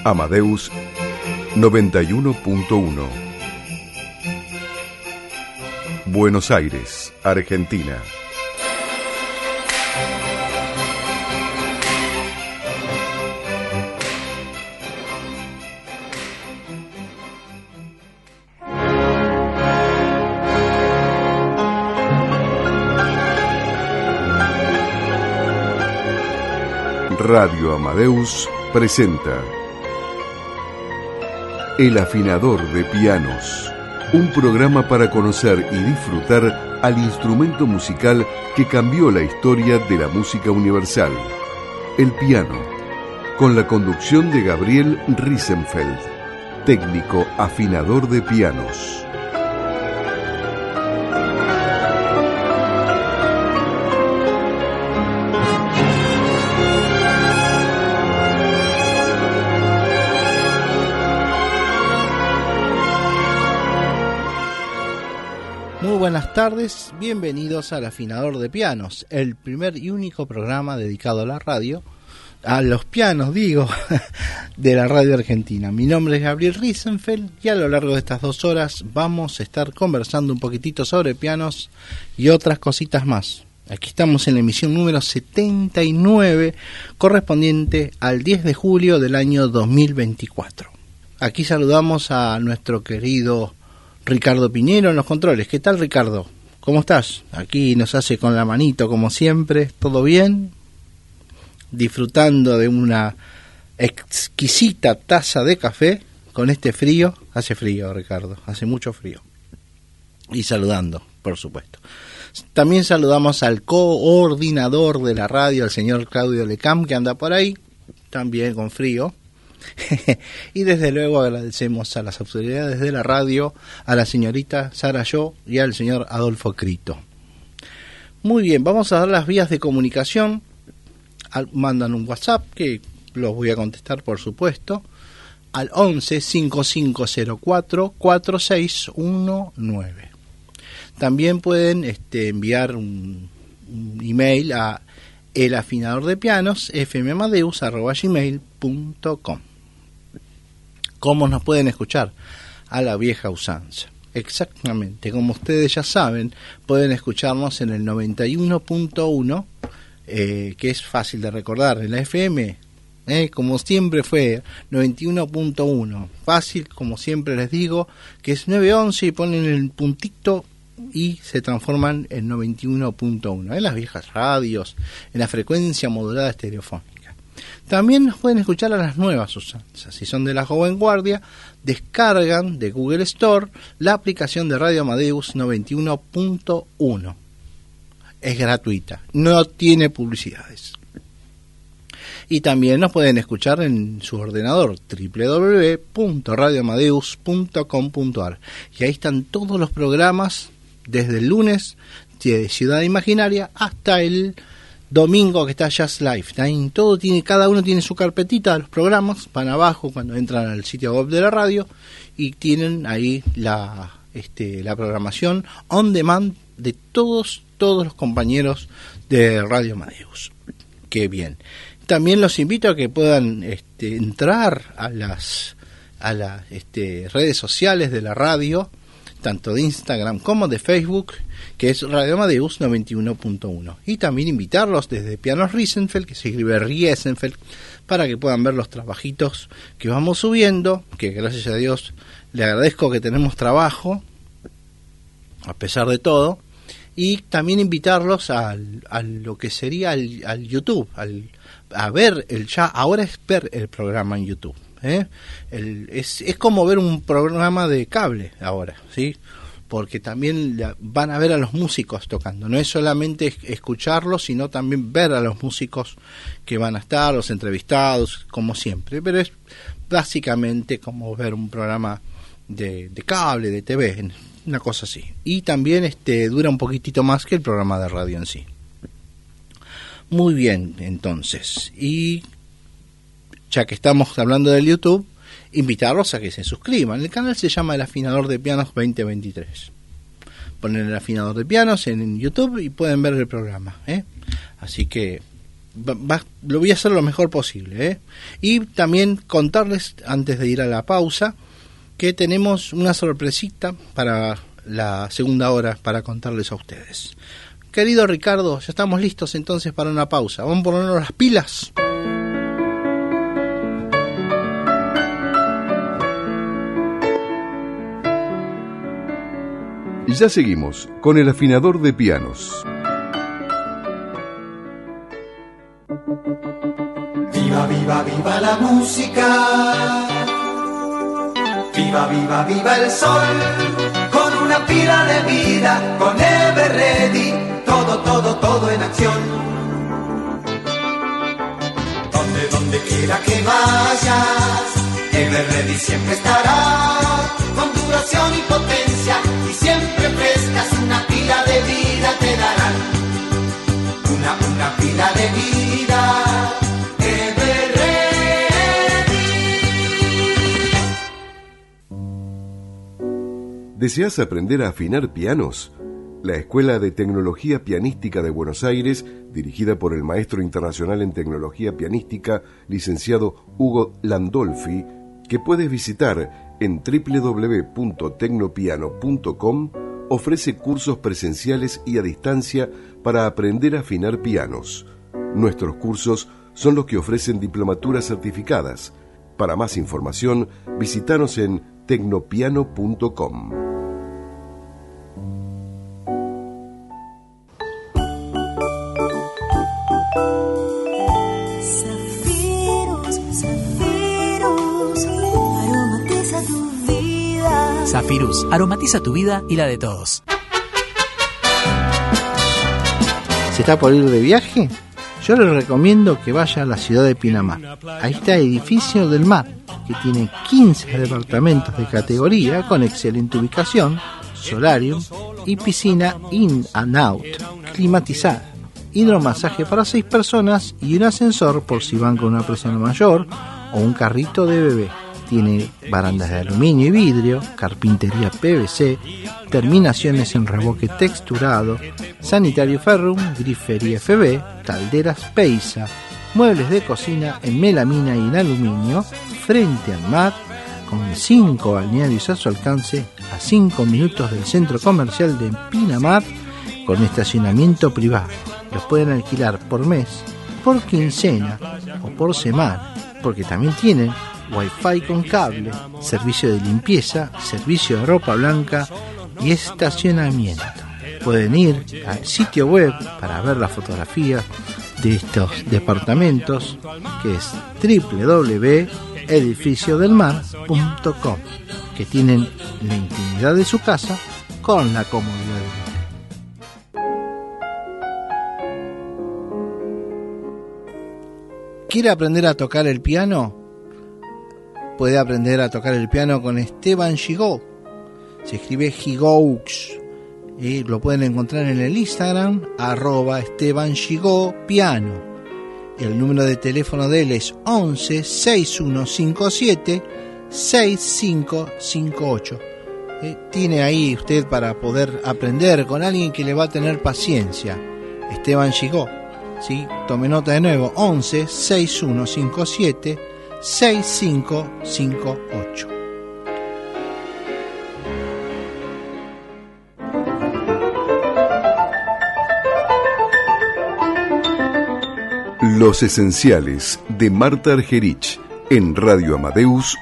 Amadeus 91.1. Buenos Aires, Argentina. Radio Amadeus presenta El Afinador de Pianos, un programa para conocer y disfrutar al instrumento musical que cambió la historia de la música universal, el piano, con la conducción de Gabriel Riesenfeld, técnico afinador de pianos. Buenas tardes, bienvenidos al Afinador de Pianos, el primer y único programa dedicado a la radio, a los pianos digo, de la radio argentina. Mi nombre es Gabriel Riesenfeld y a lo largo de estas 2 horas vamos a estar conversando un poquitito sobre pianos y otras cositas más. Aquí estamos en la emisión número 79, correspondiente al 10 de julio del año 2024. Aquí saludamos a nuestro querido Ricardo Piñero en los controles. ¿Qué tal, Ricardo? ¿Cómo estás? Aquí nos hace con la manito como siempre. ¿Todo bien? Disfrutando de una exquisita taza de café con este frío. Hace frío, Ricardo, hace mucho frío. Y saludando, por supuesto. También saludamos al coordinador de la radio, el señor Claudio Lecam, que anda por ahí, también con frío. Y desde luego agradecemos a las autoridades de la radio, a la señorita Sara Yo y al señor Adolfo Crito. Muy bien, vamos a dar las vías de comunicación. Mandan un WhatsApp que los voy a contestar, por supuesto, al 11 5504 4619. También pueden enviar un email a elafinadordepianos@gmail.com. ¿Cómo nos pueden escuchar? A la vieja usanza. Exactamente, como ustedes ya saben, pueden escucharnos en el 91.1, que es fácil de recordar, en la FM, como siempre fue, 91.1. Fácil, como siempre les digo, que es 911 y ponen el puntito y se transforman en 91.1, en las viejas radios, en la frecuencia modulada estereofónica. También nos pueden escuchar a las nuevas usanzas. Si son de la joven guardia, descargan de Google Store la aplicación de Radio Amadeus 91.1. Es gratuita, no tiene publicidades. Y también nos pueden escuchar en su ordenador, www.radioamadeus.com.ar. Y ahí están todos los programas, desde el lunes de Ciudad Imaginaria hasta el domingo que está Jazz Live. Ahí todo cada uno tiene su carpetita de los programas, van abajo cuando entran al sitio web de la radio y tienen ahí la programación on demand de todos los compañeros de Radio Amadeus. Qué bien. También los invito a que puedan entrar a las redes sociales de la radio, tanto de Instagram como de Facebook, que es Radio Amadeus 91.1. Y también invitarlos desde Pianos Riesenfeld, que se escribe Riesenfeld, para que puedan ver los trabajitos que vamos subiendo, que gracias a Dios le agradezco que tenemos trabajo, a pesar de todo. Y también invitarlos a lo que sería al YouTube, a ver ahora es ver el programa en YouTube. Es como ver un programa de cable ahora, ¿sí? Porque también van a ver a los músicos tocando, no es solamente escucharlos, sino también ver a los músicos que van a estar, los entrevistados, como siempre, pero es básicamente como ver un programa de cable, de TV, una cosa así. Y también dura un poquitito más que el programa de radio en sí. Muy bien, entonces, y ya que estamos hablando del YouTube, invitarlos a que se suscriban. El canal se llama El Afinador de Pianos 2023. Ponen El Afinador de Pianos en YouTube y pueden ver el programa, Así que lo voy a hacer lo mejor posible, ¿eh? Y también contarles, antes de ir a la pausa, que tenemos una sorpresita para la segunda hora para contarles a ustedes. Querido Ricardo, ya estamos listos entonces para una pausa. Vamos a ponernos las pilas. Y ya seguimos con el afinador de pianos. Viva, viva, viva la música. Viva, viva, viva el sol. Con una pila de vida, con Ever Ready, todo, todo, todo en acción. Donde quiera que vayas, Ever Ready siempre estará, con duración y potencia, y siempre frescas, una pila de vida te darán. Una pila de vida, Ever Ready. ¿Deseas aprender a afinar pianos? La Escuela de Tecnología Pianística de Buenos Aires, dirigida por el maestro internacional en tecnología pianística, licenciado Hugo Landolfi, que puedes visitar en www.tecnopiano.com, ofrece cursos presenciales y a distancia para aprender a afinar pianos. Nuestros cursos son los que ofrecen diplomaturas certificadas. Para más información, visítanos en tecnopiano.com. Zafirus, aromatiza tu vida y la de todos. ¿Se está por ir de viaje? Yo les recomiendo que vaya a la ciudad de Pinamar. Ahí está el Edificio del Mar, que tiene 15 departamentos de categoría con excelente ubicación, solarium y piscina in and out, climatizada, hidromasaje para 6 personas y un ascensor por si van con una persona mayor o un carrito de bebé. Tiene barandas de aluminio y vidrio, carpintería PVC, terminaciones en revoque texturado, sanitario ferrum, grifería FB, calderas Peisa, muebles de cocina en melamina y en aluminio, frente al mar, con 5 balnearios a su alcance, a 5 minutos del centro comercial de Pinamar, con estacionamiento privado. Los pueden alquilar por mes, por quincena o por semana, porque también tienen Wi-Fi con cable, servicio de limpieza, servicio de ropa blanca y estacionamiento. Pueden ir al sitio web para ver las fotografías de estos departamentos, que es www.edificiodelmar.com, que tienen la intimidad de su casa con la comodidad del hotel. ¿Quiere aprender a tocar el piano? Puede aprender a tocar el piano con Esteban Gigó. Se escribe Gigoux. Y lo pueden encontrar en el Instagram, @Esteban Gigó Piano. El número de teléfono de él es 11 6157 6558. Tiene ahí usted para poder aprender con alguien que le va a tener paciencia. Esteban Gigó. ¿Sí? Tome nota de nuevo, 11 6157 6558. Los esenciales de Marta Argerich en Radio Amadeus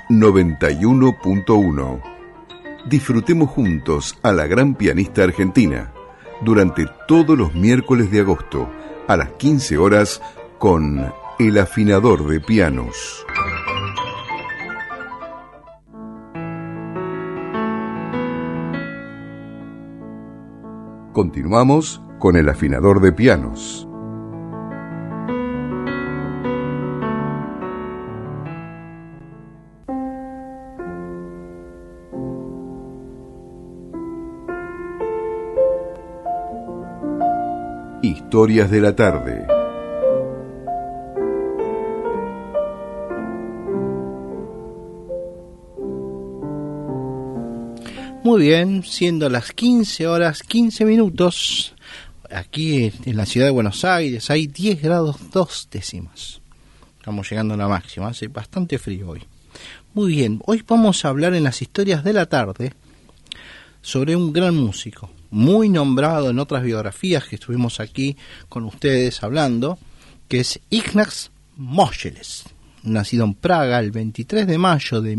91.1. Disfrutemos juntos a la gran pianista argentina durante todos los miércoles de agosto a las 15 horas con El Afinador de Pianos. Continuamos con El Afinador de Pianos. Historias de la tarde. Muy bien, siendo las 15 horas 15 minutos, aquí en la ciudad de Buenos Aires hay 10 grados 2 décimas. Estamos llegando a la máxima, hace bastante frío hoy. Muy bien, hoy vamos a hablar en las historias de la tarde sobre un gran músico, muy nombrado en otras biografías que estuvimos aquí con ustedes hablando, que es Ignaz Moscheles, nacido en Praga el 23 de mayo de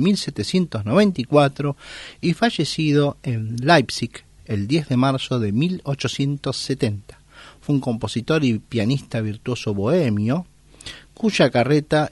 1794 y fallecido en Leipzig el 10 de marzo de 1870. Fue un compositor y pianista virtuoso bohemio, cuya carrera,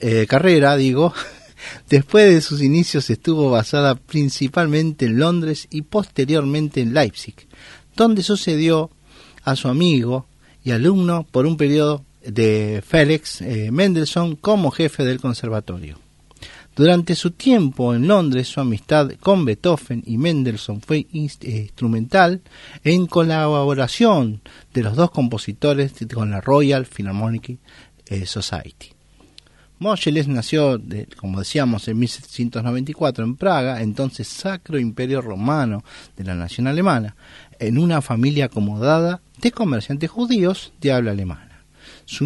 después de sus inicios estuvo basada principalmente en Londres y posteriormente en Leipzig, donde sucedió a su amigo y alumno por un periodo de Felix Mendelssohn como jefe del conservatorio. Durante su tiempo en Londres, su amistad con Beethoven y Mendelssohn fue instrumental en colaboración de los dos compositores con la Royal Philharmonic Society. Moscheles nació, como decíamos, en 1794 en Praga, entonces Sacro Imperio Romano de la nación alemana, en una familia acomodada de comerciantes judíos de habla alemana. Su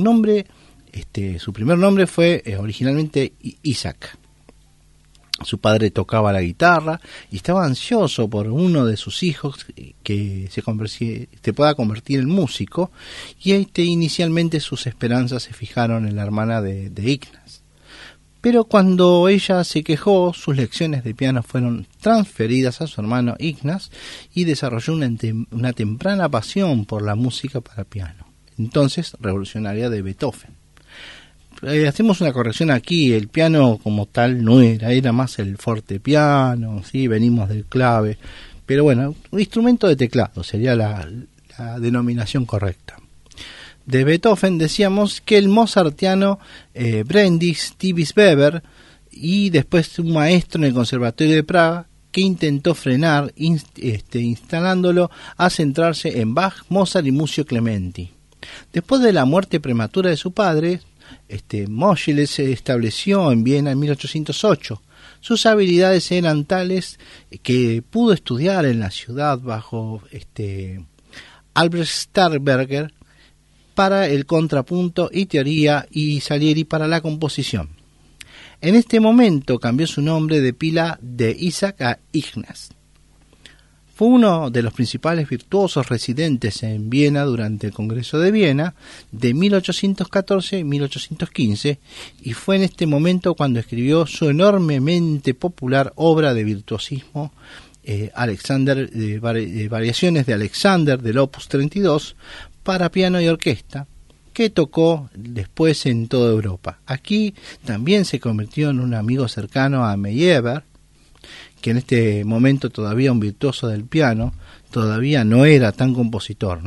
primer nombre fue originalmente Isaac. Su padre tocaba la guitarra y estaba ansioso por uno de sus hijos que se pueda convertir en músico, y inicialmente sus esperanzas se fijaron en la hermana de Ignaz. Pero cuando ella se quejó, sus lecciones de piano fueron transferidas a su hermano Ignaz y desarrolló una temprana pasión por la música para piano, entonces revolucionaria, de Beethoven. Hacemos una corrección aquí, el piano como tal no era más el fortepiano, ¿sí? Venimos del clave, pero bueno, un instrumento de teclado sería la denominación correcta. De Beethoven decíamos que el mozartiano Brendix Tivis Weber, y después un maestro en el Conservatorio de Praga que intentó frenar, instalándolo a centrarse en Bach, Mozart y Muzio Clementi. Después de la muerte prematura de su padre, Moscheles se estableció en Viena en 1808. Sus habilidades eran tales que pudo estudiar en la ciudad bajo Albrecht Sternberger para el contrapunto y teoría, y Salieri para la composición. En este momento cambió su nombre de pila de Isaac a Ignaz. Fue uno de los principales virtuosos residentes en Viena durante el Congreso de Viena de 1814 y 1815, y fue en este momento cuando escribió su enormemente popular obra de virtuosismo, Alexander, variaciones de Alexander del Opus 32 para piano y orquesta, que tocó después en toda Europa. Aquí también se convirtió en un amigo cercano a Meyerbeer, que en este momento todavía un virtuoso del piano, todavía no era tan compositor,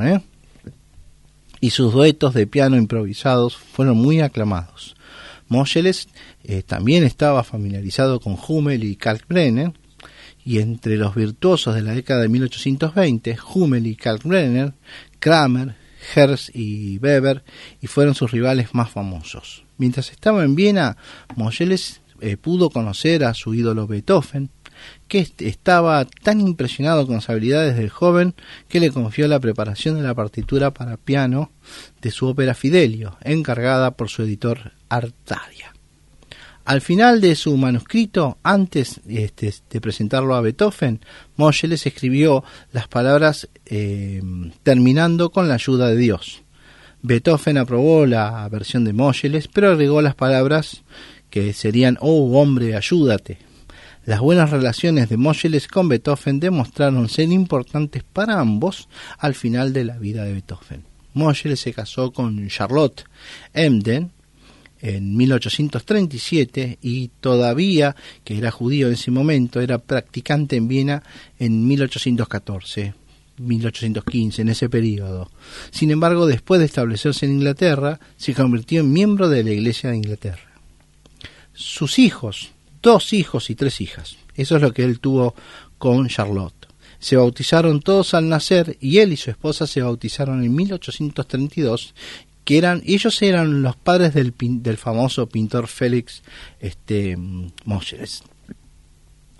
y sus duetos de piano improvisados fueron muy aclamados. Moscheles también estaba familiarizado con Hummel y Kalkbrenner, y entre los virtuosos de la década de 1820, Hummel y Kalkbrenner, Kramer, Herz y Weber, y fueron sus rivales más famosos. Mientras estaba en Viena, Moscheles pudo conocer a su ídolo Beethoven, que estaba tan impresionado con las habilidades del joven que le confió la preparación de la partitura para piano de su ópera Fidelio, encargada por su editor Artaria. Al final de su manuscrito, antes de presentarlo a Beethoven, Moscheles escribió las palabras terminando con la ayuda de Dios. Beethoven aprobó la versión de Moscheles, pero agregó las palabras que serían: «Oh hombre, ayúdate». Las buenas relaciones de Moscheles con Beethoven demostraron ser importantes para ambos al final de la vida de Beethoven. Moscheles se casó con Charlotte Emden en 1837 y todavía, que era judío en ese momento, era practicante en Viena en 1814, 1815, en ese periodo. Sin embargo, después de establecerse en Inglaterra, se convirtió en miembro de la Iglesia de Inglaterra. Sus hijos, 2 hijos y 3 hijas, eso es lo que él tuvo con Charlotte. Se bautizaron todos al nacer, y él y su esposa se bautizaron en 1832, ellos eran los padres del famoso pintor Félix Moscheles.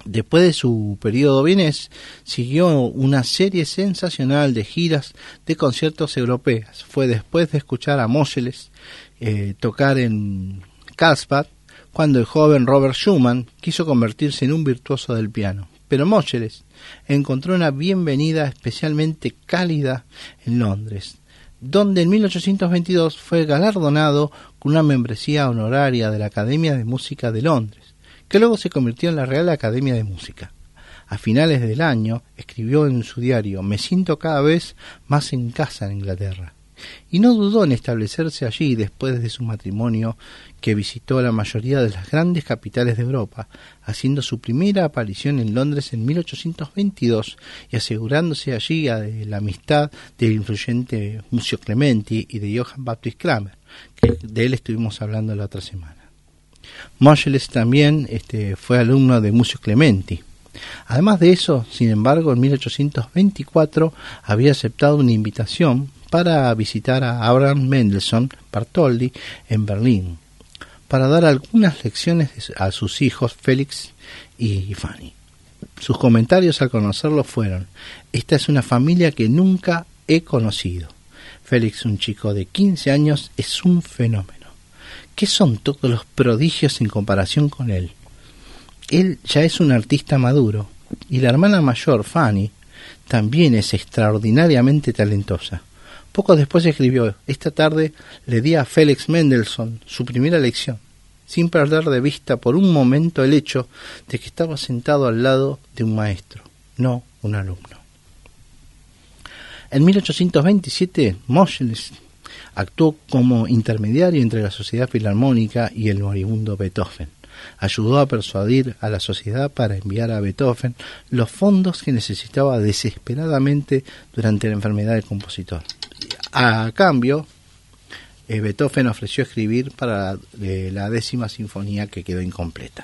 Después de su periodo vienés, siguió una serie sensacional de giras de conciertos europeas. Fue después de escuchar a Moscheles tocar en Karlsbad cuando el joven Robert Schumann quiso convertirse en un virtuoso del piano. Pero Moscheles encontró una bienvenida especialmente cálida en Londres, donde en 1822 fue galardonado con una membresía honoraria de la Academia de Música de Londres, que luego se convirtió en la Real Academia de Música. A finales del año escribió en su diario: "Me siento cada vez más en casa en Inglaterra", y no dudó en establecerse allí después de su matrimonio, que visitó la mayoría de las grandes capitales de Europa, haciendo su primera aparición en Londres en 1822 y asegurándose allí la amistad del influyente Muzio Clementi y de Johann Baptist Kramer, que de él estuvimos hablando la otra semana. Moscheles también fue alumno de Muzio Clementi. Además de eso, sin embargo, en 1824 había aceptado una invitación para visitar a Abraham Mendelssohn Bartholdy en Berlín, para dar algunas lecciones a sus hijos Félix y Fanny. Sus comentarios al conocerlo fueron: "Esta es una familia que nunca he conocido. Félix, un chico de 15 años, es un fenómeno. ¿Qué son todos los prodigios en comparación con él? Él ya es un artista maduro, y la hermana mayor, Fanny, también es extraordinariamente talentosa". Poco después escribió: "Esta tarde le di a Félix Mendelssohn su primera lección, sin perder de vista por un momento el hecho de que estaba sentado al lado de un maestro, no un alumno". En 1827, Moscheles actuó como intermediario entre la Sociedad Filarmónica y el moribundo Beethoven. Ayudó a persuadir a la sociedad para enviar a Beethoven los fondos que necesitaba desesperadamente durante la enfermedad del compositor. A cambio, Beethoven ofreció escribir para la 10ª sinfonía, que quedó incompleta.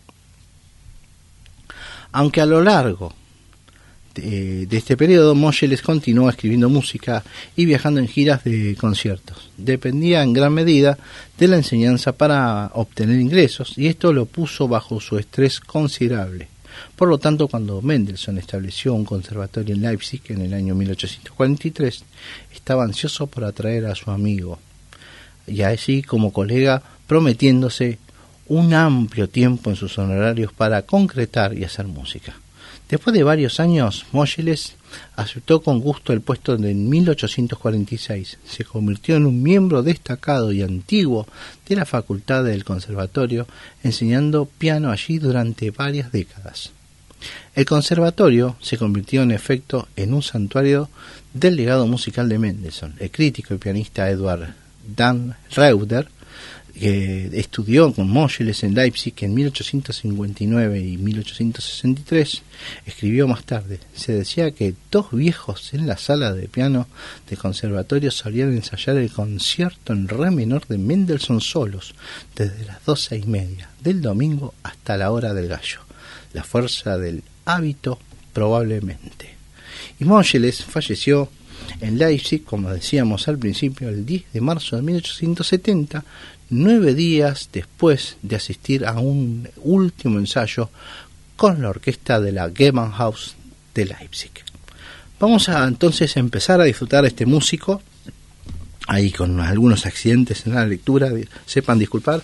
Aunque a lo largo de este periodo Moscheles continuó escribiendo música y viajando en giras de conciertos, dependía en gran medida de la enseñanza para obtener ingresos, y esto lo puso bajo su estrés considerable. Por lo tanto, cuando Mendelssohn estableció un conservatorio en Leipzig en el año 1843, estaba ansioso por atraer a su amigo, y así como colega, prometiéndose un amplio tiempo en sus honorarios para concretar y hacer música. Después de varios años, Moscheles aceptó con gusto el puesto en 1846. Se convirtió en un miembro destacado y antiguo de la facultad del conservatorio, enseñando piano allí durante varias décadas. El conservatorio se convirtió en efecto en un santuario del legado musical de Mendelssohn. El crítico y pianista Eduard Dan Reuter, que estudió con Moscheles en Leipzig en 1859 y 1863, escribió más tarde: "Se decía que 2 viejos en la sala de piano de conservatorio solían ensayar el concierto en re menor de Mendelssohn solos, desde las 12:30 del domingo hasta la hora del gallo. La fuerza del hábito, probablemente". Y Moscheles falleció en Leipzig, como decíamos al principio, el 10 de marzo de 1870, 9 días después de asistir a un último ensayo con la orquesta de la Gewandhaus de Leipzig. Vamos a entonces empezar a disfrutar a este músico, ahí con algunos accidentes en la lectura, sepan disculpar.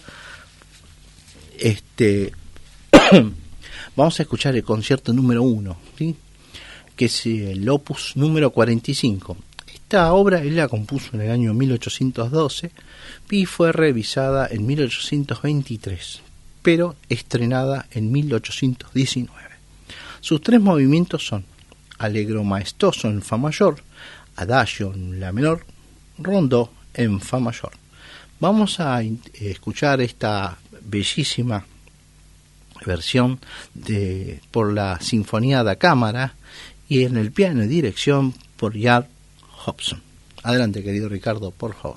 Vamos a escuchar el concierto número 1, ¿sí?, que es el opus número 45. Esta obra él la compuso en el año 1812 y fue revisada en 1823, pero estrenada en 1819. Sus 3 movimientos son Allegro maestoso en fa mayor, Adagio en la menor, Rondó en fa mayor. Vamos a escuchar esta bellísima versión por la Sinfonía da Cámara y en el piano y dirección por Jan Hobson. Adelante, querido Ricardo, por favor.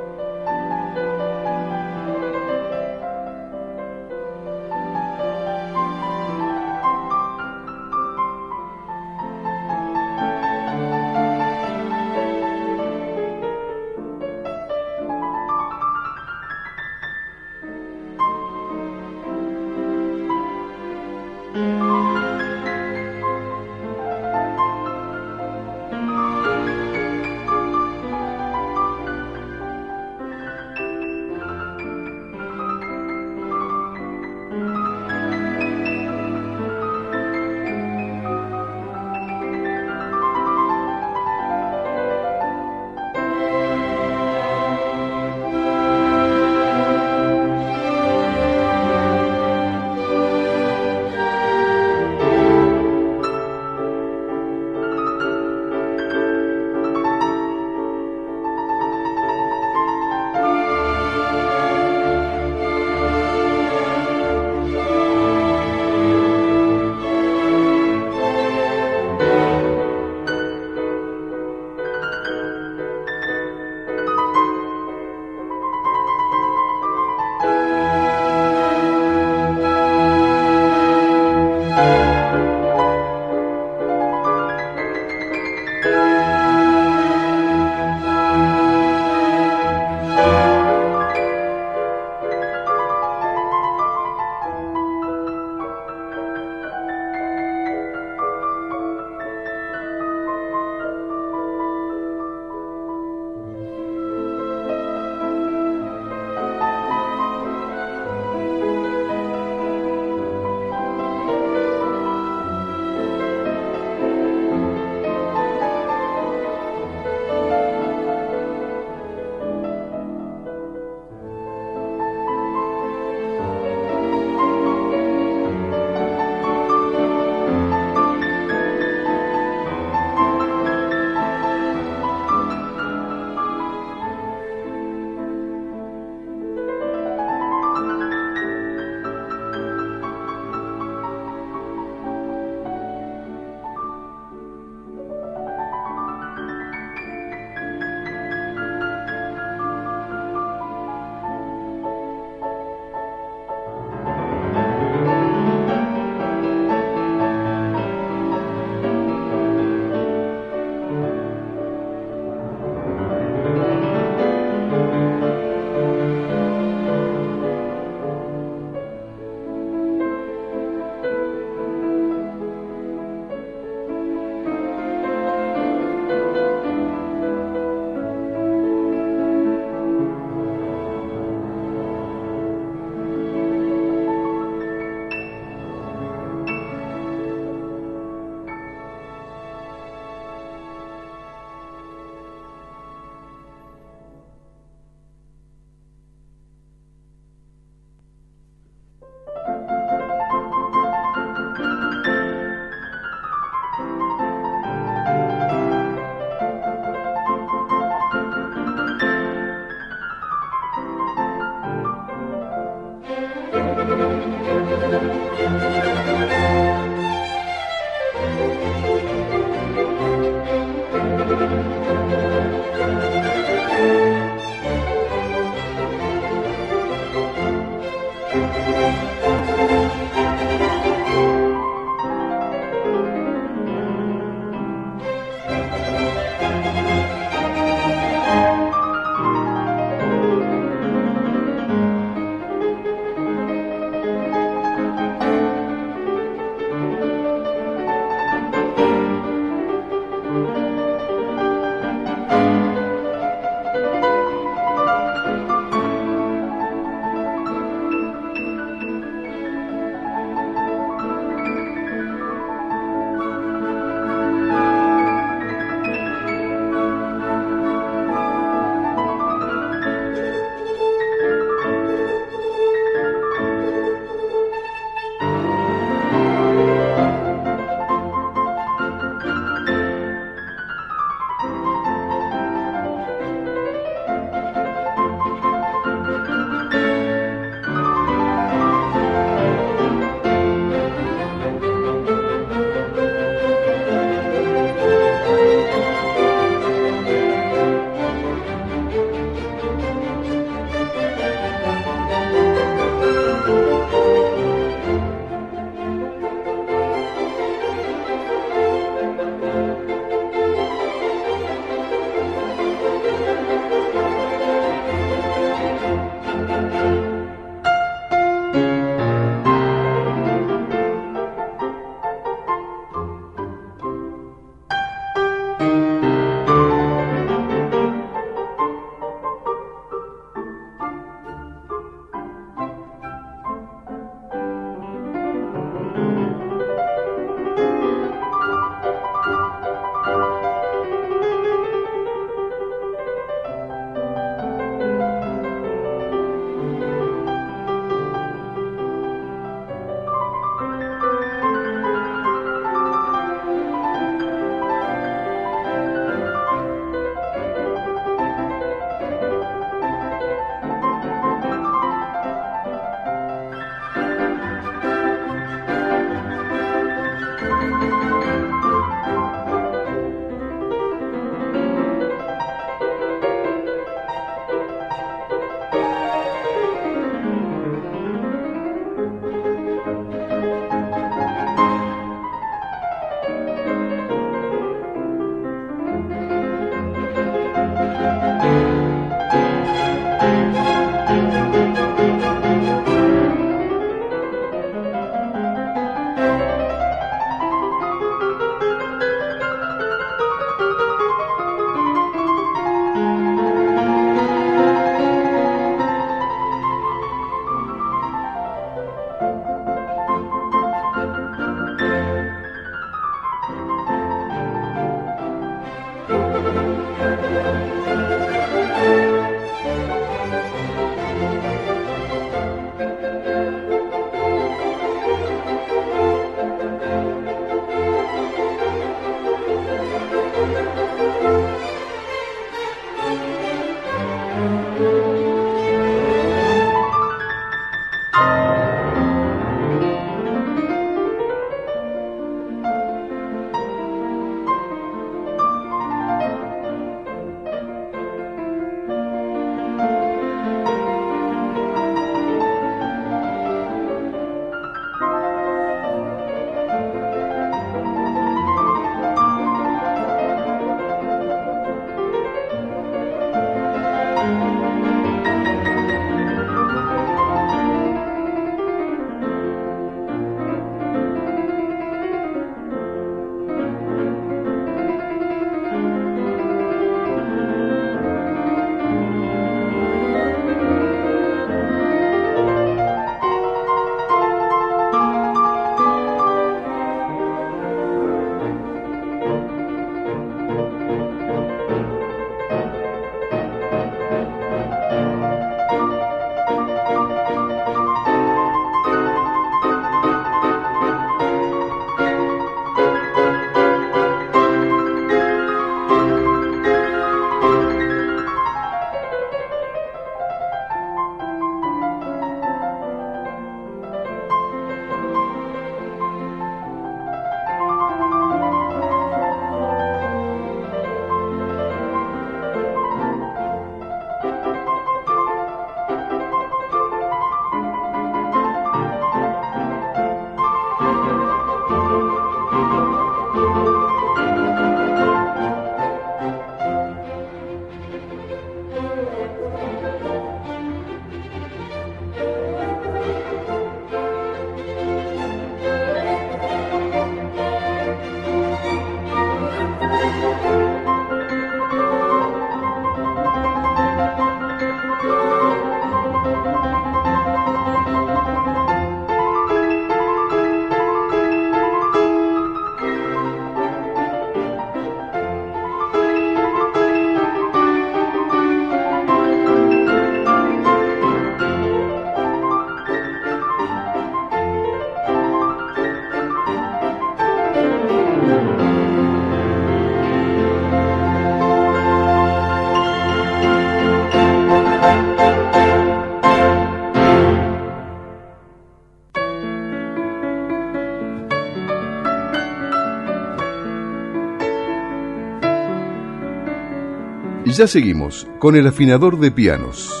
Y ya seguimos con el afinador de pianos.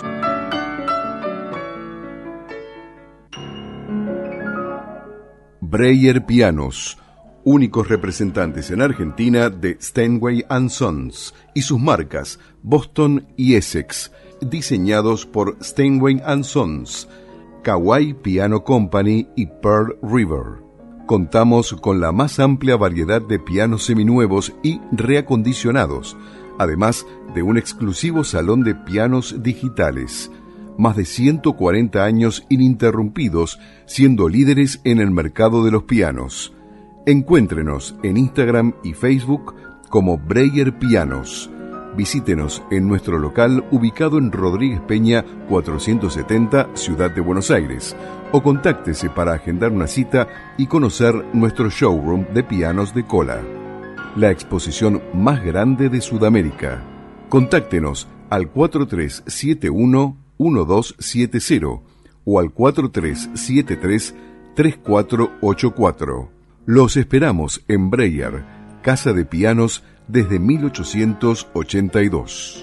Breyer Pianos, únicos representantes en Argentina de Steinway & Sons y sus marcas Boston y Essex, diseñados por Steinway & Sons, Kawai Piano Company y Pearl River. Contamos con la más amplia variedad de pianos seminuevos y reacondicionados, además de un exclusivo salón de pianos digitales. Más de 140 años ininterrumpidos, siendo líderes en el mercado de los pianos. Encuéntrenos en Instagram y Facebook como Breyer Pianos. Visítenos en nuestro local ubicado en Rodríguez Peña 470, Ciudad de Buenos Aires, o contáctese para agendar una cita y conocer nuestro showroom de pianos de cola, la exposición más grande de Sudamérica. Contáctenos al 4371-1270 o al 4373-3484. Los esperamos en Breyer, Casa de Pianos desde 1882.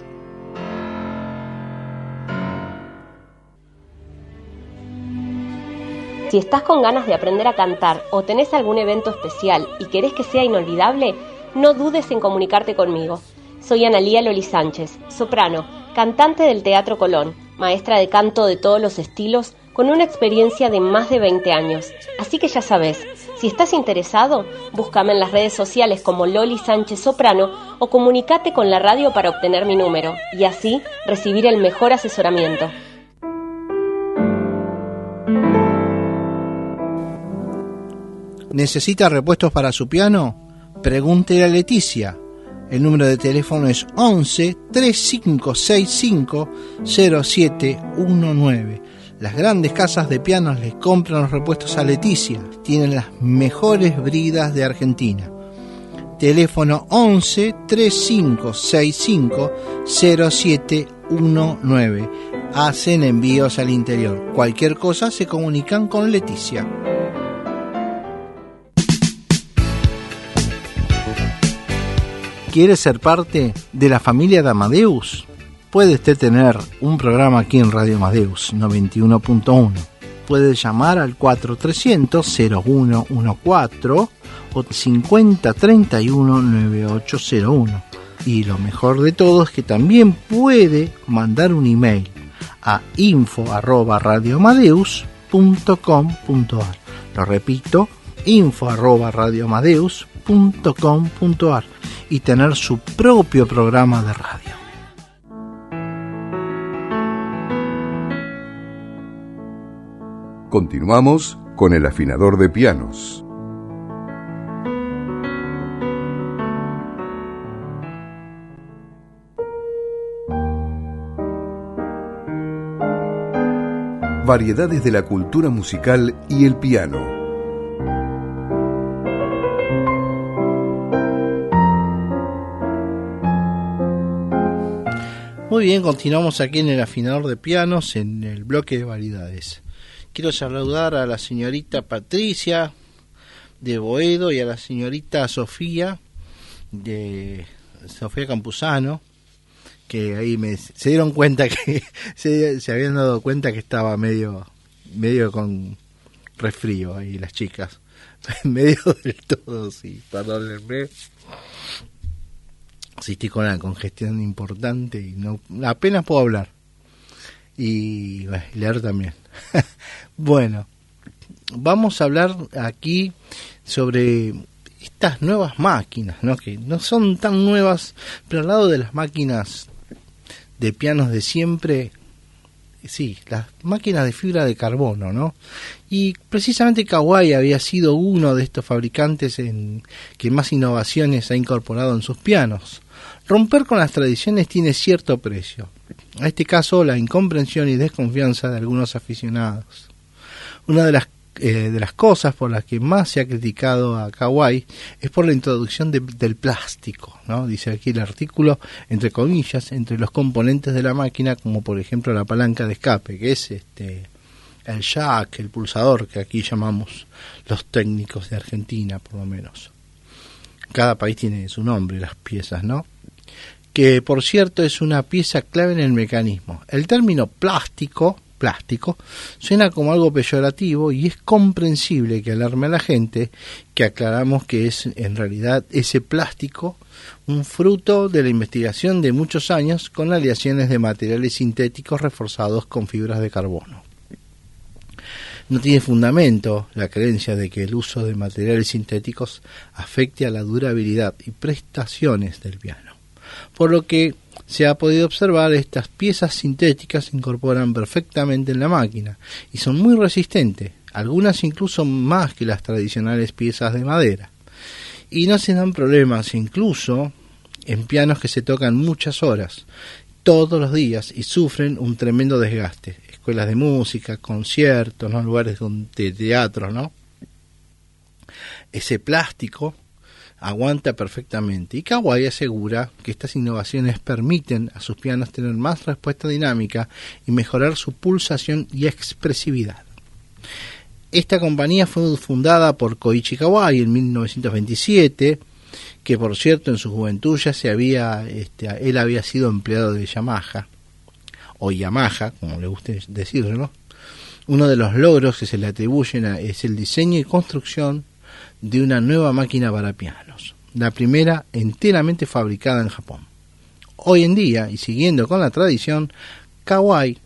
Si estás con ganas de aprender a cantar o tenés algún evento especial y querés que sea inolvidable, no dudes en comunicarte conmigo. Soy Analía Loli Sánchez, soprano, cantante del Teatro Colón, maestra de canto de todos los estilos, con una experiencia de más de 20 años. Así que ya sabes, si estás interesado, búscame en las redes sociales como Loli Sánchez Soprano o comunicate con la radio para obtener mi número y así recibir el mejor asesoramiento. ¿Necesita repuestos para su piano? Pregúntele a Leticia. El número de teléfono es 11 3565 0719. Las grandes casas de pianos les compran los repuestos a Leticia. Tienen las mejores bridas de Argentina. Teléfono 11 3565 0719. Hacen envíos al interior. Cualquier cosa se comunican con Leticia. ¿Quiere ser parte de la familia de Amadeus? Puede usted tener un programa aquí en Radio Amadeus 91.1. Puede llamar al 4300-0114 o 5031-9801. Y lo mejor de todo es que también puede mandar un email a info@radioamadeus.com.ar. Lo repito, info@radioamadeus.com.ar y tener su propio programa de radio. Continuamos con el afinador de pianos. Variedades de la cultura musical y el piano. Muy bien, continuamos aquí en el afinador de pianos en el bloque de variedades. Quiero saludar a la señorita Patricia de Boedo y a la señorita Sofía Campuzano, que ahí se dieron cuenta que se habían dado cuenta que estaba medio con resfrío ahí las chicas, medio del todo, sí, perdónenme. Sí, estoy con una congestión importante y no apenas puedo hablar y leer también. Bueno, vamos a hablar aquí sobre estas nuevas máquinas, ¿no? Que no son tan nuevas, pero al lado de las máquinas de pianos de siempre, sí, las máquinas de fibra de carbono, ¿no? Y precisamente Kawai había sido uno de estos fabricantes que más innovaciones ha incorporado en sus pianos. Romper con las tradiciones tiene cierto precio. En este caso, la incomprensión y desconfianza de algunos aficionados. Una de las cosas por las que más se ha criticado a Kawai es por la introducción del plástico, ¿no? Dice aquí el artículo, entre comillas, entre los componentes de la máquina, como por ejemplo la palanca de escape, que es el jack, el pulsador, que aquí llamamos los técnicos de Argentina, por lo menos. Cada país tiene su nombre, las piezas, ¿no? que por cierto es una pieza clave en el mecanismo. El término plástico suena como algo peyorativo y es comprensible que alarme a la gente, que aclaramos que es en realidad ese plástico un fruto de la investigación de muchos años con aleaciones de materiales sintéticos reforzados con fibras de carbono. No tiene fundamento la creencia de que el uso de materiales sintéticos afecte a la durabilidad y prestaciones del piano, por lo que se ha podido observar estas piezas sintéticas se incorporan perfectamente en la máquina y son muy resistentes, algunas incluso más que las tradicionales piezas de madera, y no se dan problemas incluso en pianos que se tocan muchas horas, todos los días, y sufren un tremendo desgaste. Escuelas de música, conciertos, ¿no? Lugares de teatro, ¿no? Ese plástico aguanta perfectamente, y Kawai asegura que estas innovaciones permiten a sus pianos tener más respuesta dinámica y mejorar su pulsación y expresividad. Esta compañía fue fundada por Koichi Kawai en 1927, que por cierto en su juventud ya él había sido empleado de Yamaha, o Yamaha, como le guste decirlo, ¿no? Uno de los logros que se le atribuyen es el diseño y construcción de una nueva máquina para pianos, la primera enteramente fabricada en Japón. Hoy en día, y siguiendo con la tradición, Kawai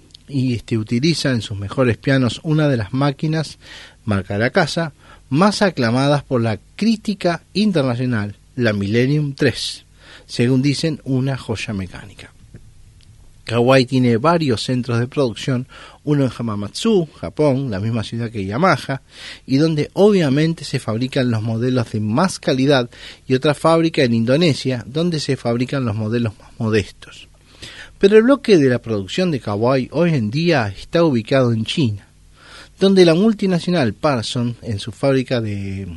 utiliza en sus mejores pianos una de las máquinas, marca de la casa, más aclamadas por la crítica internacional, la Millennium 3, según dicen, una joya mecánica. Kawai tiene varios centros de producción, uno en Hamamatsu, Japón, la misma ciudad que Yamaha, y donde obviamente se fabrican los modelos de más calidad, y otra fábrica en Indonesia, donde se fabrican los modelos más modestos. Pero el bloque de la producción de Kawai hoy en día está ubicado en China, donde la multinacional Parson, en su fábrica de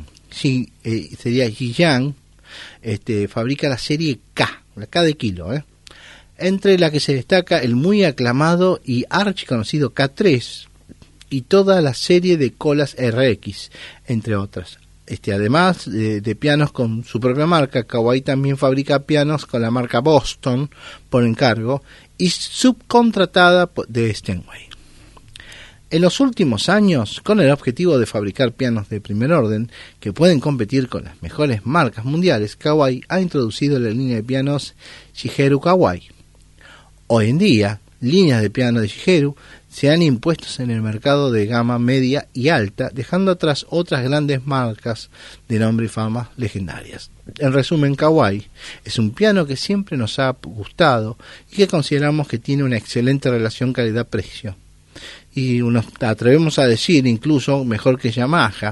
sería Zhejiang, fabrica la serie K, la K de kilo, entre la que se destaca el muy aclamado y archiconocido K3 y toda la serie de colas RX, entre otras. Además de pianos con su propia marca, Kawai también fabrica pianos con la marca Boston por encargo y subcontratada de Steinway. En los últimos años, con el objetivo de fabricar pianos de primer orden que pueden competir con las mejores marcas mundiales, Kawai ha introducido la línea de pianos Shigeru Kawai. Hoy en día, líneas de piano de Shigeru se han impuesto en el mercado de gama media y alta, dejando atrás otras grandes marcas de nombre y fama legendarias. En resumen, Kawai es un piano que siempre nos ha gustado y que consideramos que tiene una excelente relación calidad-precio. Y nos atrevemos a decir incluso mejor que Yamaha,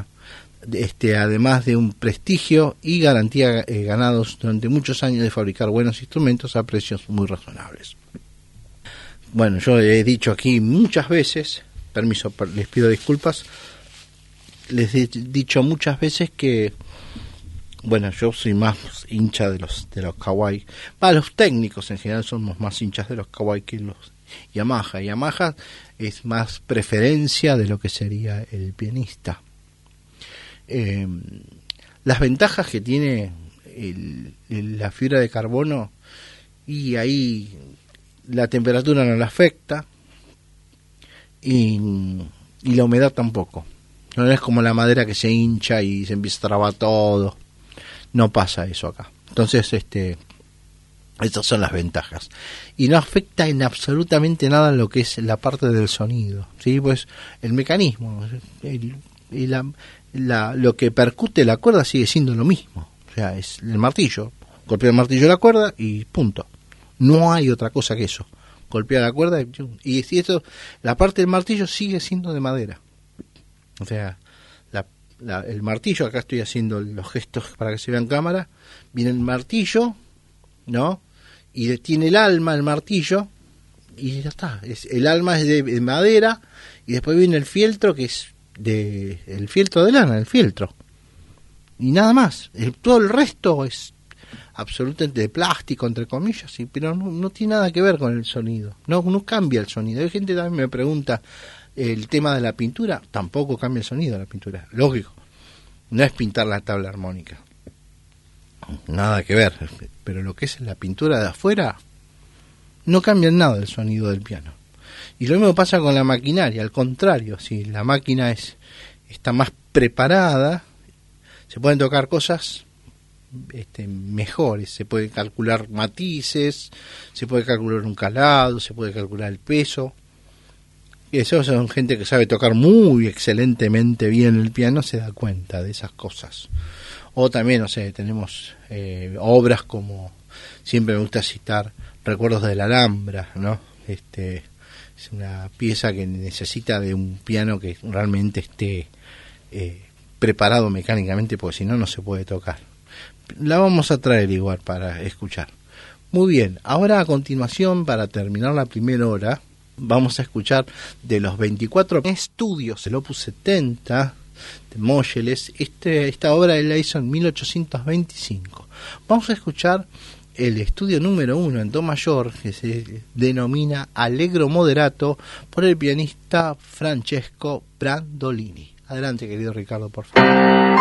además de un prestigio y garantía ganados durante muchos años de fabricar buenos instrumentos a precios muy razonables. Bueno, yo he dicho aquí muchas veces, permiso, les pido disculpas, les he dicho muchas veces que, bueno, yo soy más hincha de los Kawai. Los técnicos en general somos más hinchas de los Kawai que los Yamaha. Yamaha es más preferencia de lo que sería el pianista. Las ventajas que tiene la fibra de carbono, y ahí la temperatura no la afecta y la humedad tampoco. No es como la madera que se hincha y se empieza a trabar todo. No pasa eso acá. Entonces, estas son las ventajas. Y no afecta en absolutamente nada lo que es la parte del sonido, ¿sí? Pues el mecanismo, lo que percute la cuerda sigue siendo lo mismo. O sea, es el martillo. Golpea el martillo de la cuerda y punto. No hay otra cosa que eso. Golpea la cuerda y si eso, la parte del martillo sigue siendo de madera. O sea, el martillo, acá estoy haciendo los gestos para que se vea en cámara, viene el martillo, ¿no? Y tiene el alma, el martillo, y ya está. El alma es de madera, y después viene el fieltro, que es el fieltro de lana, el fieltro. Y nada más. Todo el resto es absolutamente de plástico, entre comillas, sí, pero no tiene nada que ver con el sonido. No cambia el sonido. Hay gente que también me pregunta el tema de la pintura, tampoco cambia el sonido de la pintura. Lógico. No es pintar la tabla armónica. Nada que ver. pero lo que es la pintura de afuera no cambia en nada el sonido del piano. Y lo mismo pasa con la maquinaria, al contrario, si la máquina está más preparada, se pueden tocar cosas mejores, se puede calcular matices, se puede calcular un calado, se puede calcular el peso. Y eso son gente que sabe tocar muy excelentemente bien el piano, se da cuenta de esas cosas. O también, no sé, tenemos obras como, siempre me gusta citar, Recuerdos de la Alhambra, ¿no? Es una pieza que necesita de un piano que realmente esté preparado mecánicamente, porque si no, no se puede tocar. La vamos a traer igual para escuchar. Muy bien, ahora a continuación, para terminar la primera hora, vamos a escuchar de los 24 estudios del Opus 70 de Moscheles. Esta obra él la hizo en 1825. Vamos a escuchar el estudio número 1 en do mayor, que se denomina Allegro Moderato, por el pianista Francesco Brandolini. Adelante, querido Ricardo, por favor.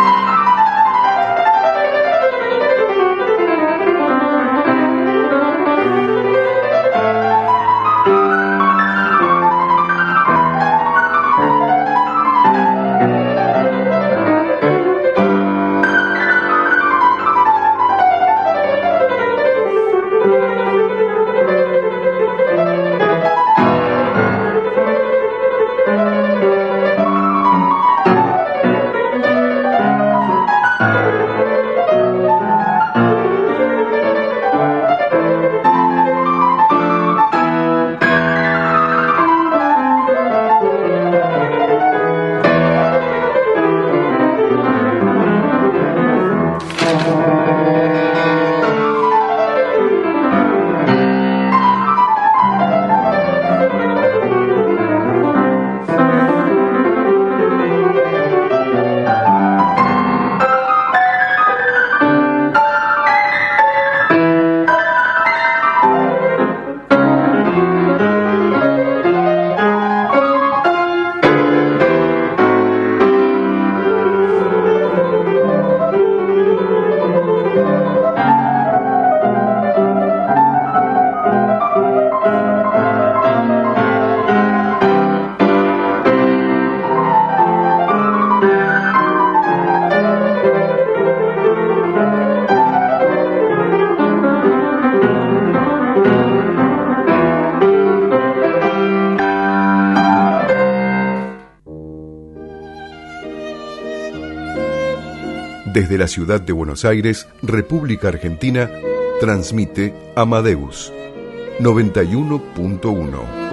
Desde la ciudad de Buenos Aires, República Argentina, transmite Amadeus 91.1.